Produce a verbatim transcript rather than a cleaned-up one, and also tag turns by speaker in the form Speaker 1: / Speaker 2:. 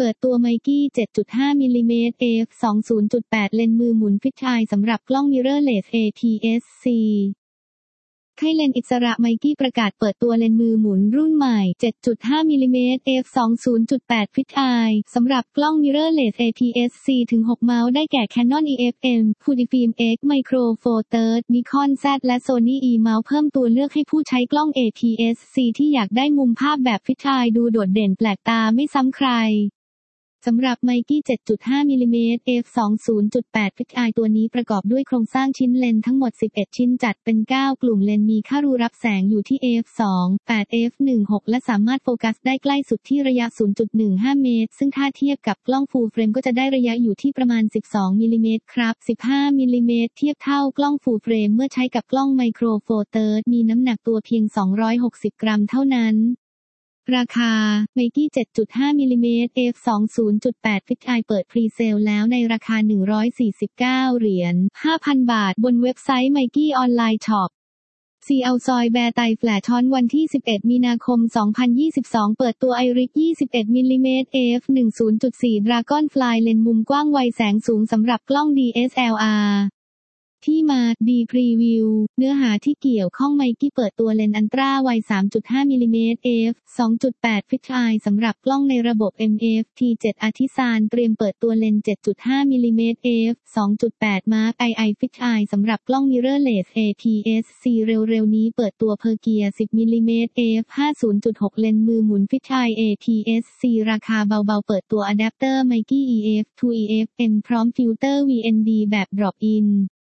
Speaker 1: เปิดตัว Mickey เจ็ดจุดห้า มิลลิเมตร เอฟ สองสิบจุดแปด เลนส์มือหมุน Fisheye สำหรับกล้อง Mirrorless เอ พี เอส ซี ให้เลนส์อิสระ Mickey ประกาศเปิดตัวเลนส์มือหมุนรุ่นใหม่ เจ็ดจุดห้า มิลลิเมตร เอฟ สองสิบจุดแปด Fisheye สำหรับกล้อง Mirrorless เอ พี เอส ซี ถึง หก เมาส์ได้แก่ Canon อี เอฟ เอ็ม Fujifilm X Micro Four Thirds Nikon Z และ Sony E เมาส์เพิ่มตัวเลือกให้ผู้ใช้กล้อง เอ พี เอส ซี ที่อยากได้มุมภาพแบบ Fisheye ดูโดดเด่นแปลกตาไม่ซ้ำใครสำหรับ Mickey เจ็ดจุดห้า มิลลิเมตร เอฟ สองสิบจุดแปด Fisheye ตัวนี้ประกอบด้วยโครงสร้างชิ้นเลนส์ทั้งหมดสิบเอ็ดชิ้นจัดเป็นเก้ากลุ่มเลนส์มีค่ารูรับแสงอยู่ที่ เอฟ สอง แปด เอฟ สิบหก และสามารถโฟกัสได้ใกล้สุดที่ระยะ ศูนย์จุดหนึ่งห้า เมตรซึ่งถ้าเทียบกับกล้อง Full Frame ก็จะได้ระยะอยู่ที่ประมาณสิบสองมิลลิเมตรครับสิบห้ามิลลิเมตรเทียบเท่ากล้อง Full Frame เมื่อใช้กับกล้อง Micro Four Thirds มีน้ำหนักตัวเพียงสองร้อยหกสิบกรัมเท่านั้นราคา Mickey เจ็ดจุดห้า มิลลิเมตร เอฟ สองสิบจุดแปด Fisheye เปิดพรีเซลแล้วในราคาหนึ่งร้อยสี่สิบเก้าเหรียญ ห้าพัน บาทบนเว็บไซต์ Mickey Online Shop ซีเอาซอยแบร์ไตแฟลชอนวันที่สิบเอ็ดมีนาคมสองพันยี่สิบสองเปิดตัว Iris ยี่สิบเอ็ด มิลลิเมตร เอฟ สิบจุดสี่ Dragonfly เลนส์มุมกว้างไวแสงสูงสำหรับกล้อง ดี เอส แอล อาร์ ที่มา ดี พรีวิว เนื้อหาที่เกี่ยวข้อง Mickey เปิดตัวเลนส์อัลตร้าไว สามจุดห้า มิลลิเมตร เอฟ สองจุดแปด Fisheye สำหรับกล้องในระบบ เอ็ม เอฟ ที เจ็ด Artisan เตรียมเปิดตัวเลนส์ เจ็ดจุดห้า มิลลิเมตร เอฟ สองจุดแปด Mark ไอ ไอ Fisheye สำหรับกล้อง Mirrorless เอ พี เอส ซี เร็วๆนี้เปิดตัว Pergear สิบ มิลลิเมตร เอฟ ห้าสิบจุดหก เลนส์มือหมุน Fisheye เอ พี เอส ซี ราคาเบาๆเปิดตัวอะแดปเตอร์ Mickey อี เอฟ ทู อี เอฟ เอ็ม พร้อมฟิลเตอร์ วี เอ็น ดี แบบ Drop-in